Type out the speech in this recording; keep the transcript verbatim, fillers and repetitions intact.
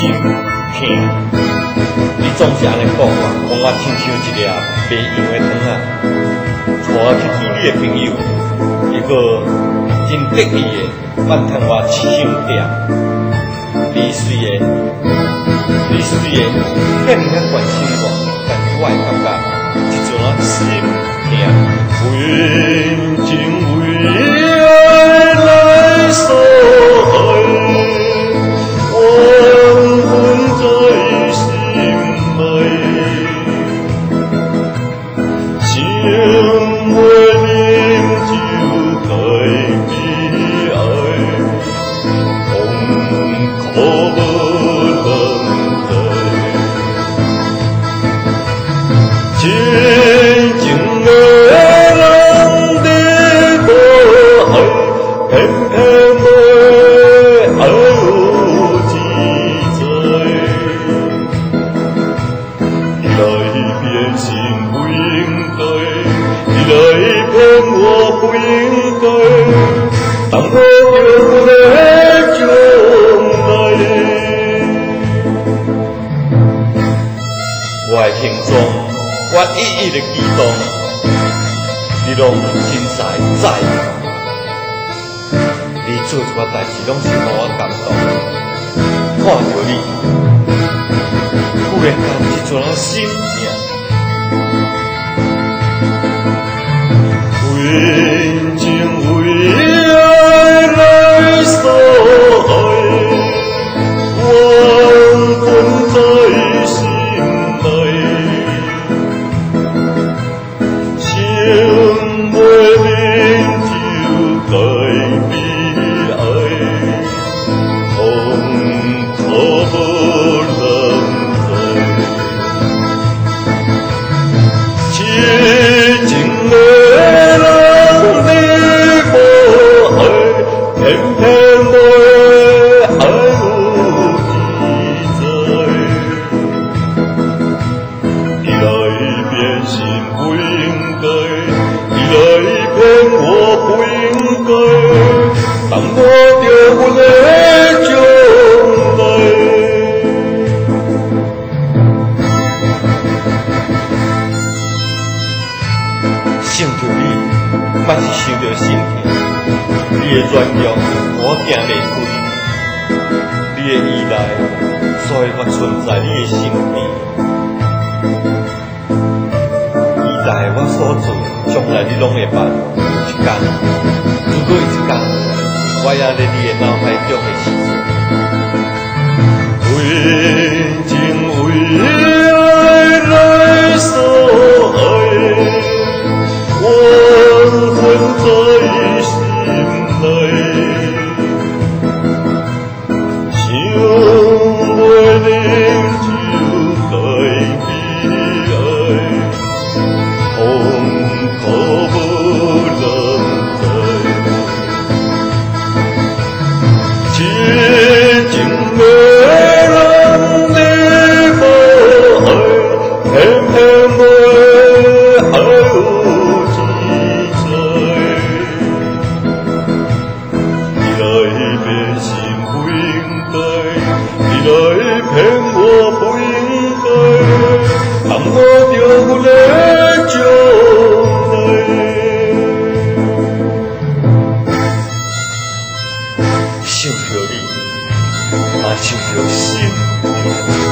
心疼。你总是安尼讲嘛，讲我亲像一粒袂用的糖啊，带我去见你的朋友，结果真得意的，反趁我吃伤点。你虽然，你虽然遐尔啊关心我，但是我会感觉一阵啊心疼。为情为爱来所爱，缘分在心内，情袂饮酒太悲哀，痛苦无人知，真情的人你无爱，偏偏要爱有自在。你来变心不应该，你来骗我不应该，当我着的将来。我的行踪，我一一的举动，你拢真在在。你做一个代志，拢是让我感动。看到你，忽然间一阵啊心痛。为情为爱来所爱，缘分在心内，情袂饮酒该悲哀，痛苦无人知，痴情的偏偏要爱有自在，你来变心不应该，你来骗我不应该，当我着阮的将来。想着你，莫是想着心疼。你的软弱，我行袂开；你的依赖，所以我存在你的身边。依赖我所做，将来你拢会办。一天，如果一天，我也在你的脑海中的时阵，为情为爱来所爱，缘分在心。情袂饮酒该悲哀，痛苦无人知，痴情的人你无爱，偏偏要爱有自在。变心不应该，你来骗我不应该，当我着阮的将来。想着你，也想着心。